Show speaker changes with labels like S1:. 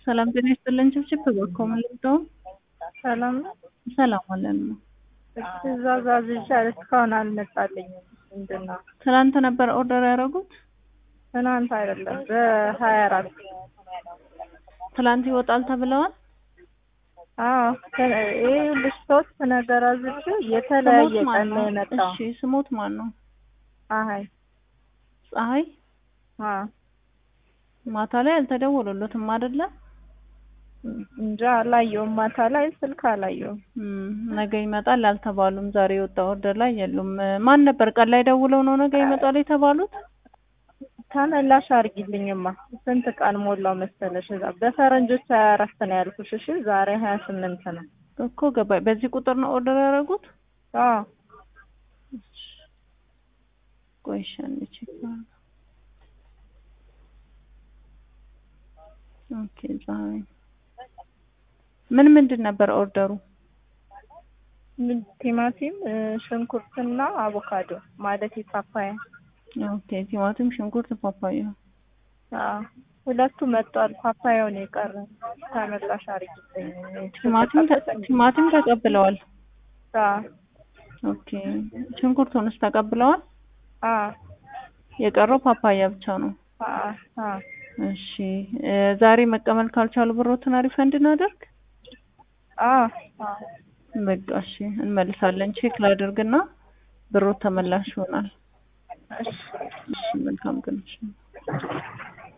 S1: ሰላም ጤና ይስጥልኝ። ችብችብ በኮመን ልብደው
S2: ሰላም
S1: ሰላም አለን።
S2: ትእዛዝ አዝዣለሁ እስካሁን አልመጣልኝም። ምንድነው?
S1: ትናንት ነበር ኦርደር ያደረጉት?
S2: ትናንት አይደለም በ24
S1: ትናንት ይወጣል ተብለዋል?
S2: አዎ ይሄ ልስቶት ነገር አዝዤ የተለያየ ቀን ነው የመጣው።
S1: እሺ ስሞት ማን ነው? ፀሐይ ማታ ላይ አልተደወለለትም አይደለ?
S2: እንጃ አላየሁም። ማታ ላይ ስልክ አላየሁም።
S1: ነገ ይመጣል አልተባሉም። ዛሬ የወጣ ኦርደር ላይ የሉም። ማን ነበር ቀን ላይ ደውለው ነው ነገ ይመጣል የተባሉት?
S2: ተመላሽ አድርጊልኝማ። ስንት ቀን ሞላው መሰለሽ? እዛ በፈረንጆች 24 ነው ያልኩሽ። እሺ ዛሬ 28 ነው
S1: እኮ ገባኝ። በዚህ ቁጥር ነው ኦርደር ያደረጉት?
S2: አዎ
S1: ቆይሻን ቼክ ኦኬ። ዛሬ ምንድን ነበር ኦርደሩ?
S2: ቲማቲም፣ ሽንኩርትና አቮካዶ ማለት ፓፓያ።
S1: ኦኬ ቲማቲም፣ ሽንኩርት፣ ፓፓያ።
S2: ሁለቱ መጥቷል። ፓፓያው ነው የቀረ። ተመላሽ አድርጊልኝ።
S1: ቲማቲም ተቀብለዋል? ኦኬ ሽንኩርቱንስ ተቀብለዋል? የቀረው ፓፓያ ብቻ ነው። እሺ ዛሬ መቀበል ካልቻሉ ብሮትን ሪፈንድ እናደርግ? በቃ እሺ እንመልሳለን። ቼክ ላድርግና ብሮት ተመላሽ ይሆናል። እሺ መልካም ቀን።